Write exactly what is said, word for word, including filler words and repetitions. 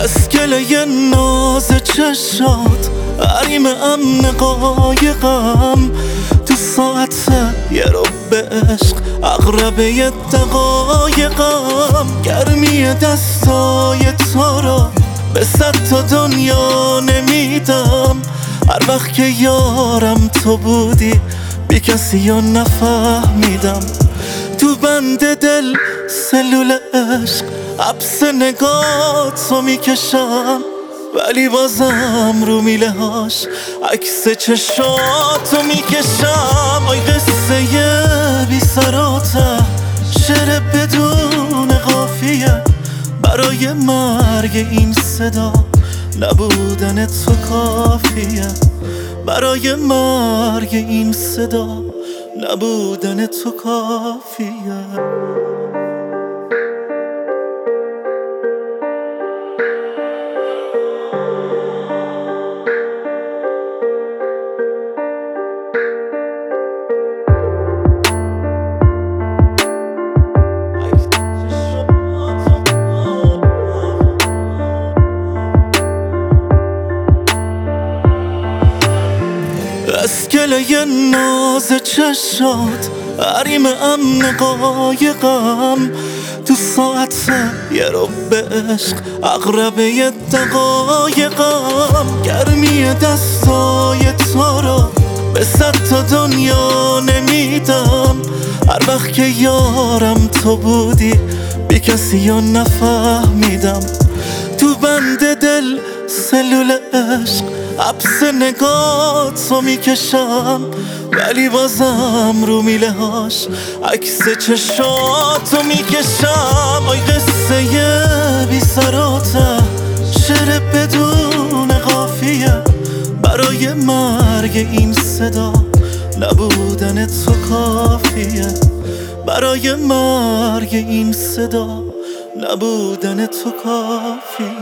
از گله ناز چشات حریم امن قایقم، تو ساعت یه رو به عشق اقربه دقایقم. گرمی دستای تو را به صد تا دنیا نمیدم، هر وقت که یارم تو بودی بی کسی یا نفهمیدم. تو بند دل سلول عشق حبس نگاهتو میکشم، ولی بازم رو میله هاش عکس چشاتو میکشم. آی قصه بی سراته، شعر بدون قافیه، برای مرگ این صدا نبودن تو کافیه. برای مرگ این صدا نبودن تو کافیه. از گله ناز چشات حریم امن قایقم، تو ساعت یه رو به عشق اقربه دقایقم. گرمی دستای تو را به صد تا دنیا نمیدم، هر وقت که یارم تو بودی بی کسی یا نفهمیدم. تو بند دل سلول عشق حبس نگاهتو میکشم، ولی بازم رو میله هاش عکس چشاتو میکشم. آی قصه بی سراته، شعر بدون قافیه، برای مرگ این صدا نبودن تو کافیه. برای مرگ این صدا نبودن تو کافیه.